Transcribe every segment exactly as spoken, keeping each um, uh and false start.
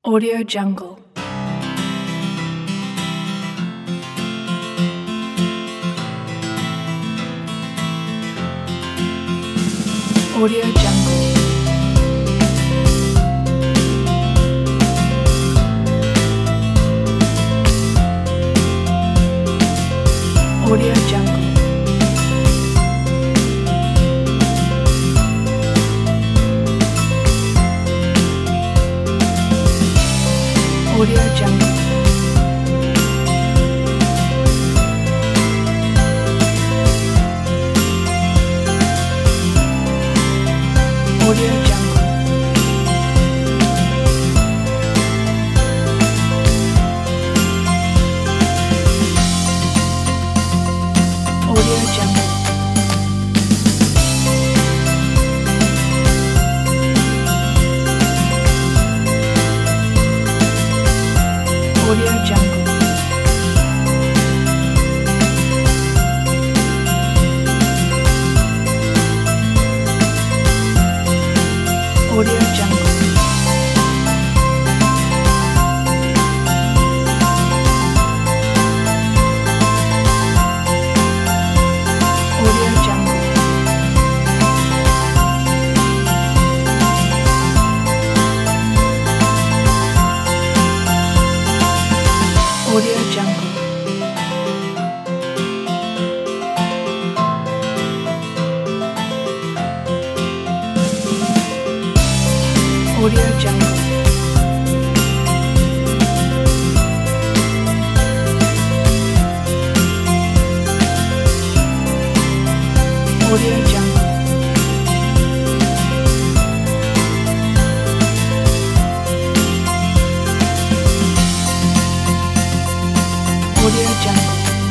Audio Jungle. Audio Jungle. Audio Jungle. Audio Jungle. Audio Jungle. Audio Jungle. Audio Jungle. Audio Jungle. Audio Jungle. Audio Jungle. Audio Jungle. Audio Jungle. Audio Jungle.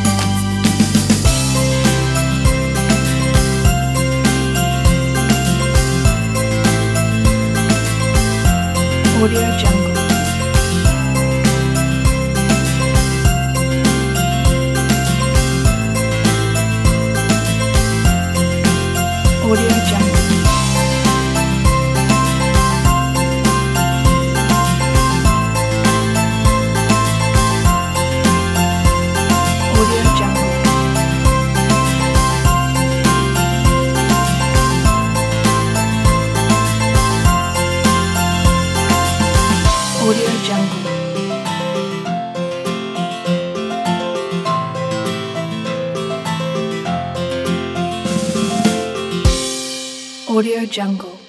Audio Jungle. Audio Jungle. Audio Jungle. Audio Jungle. Audio Jungle.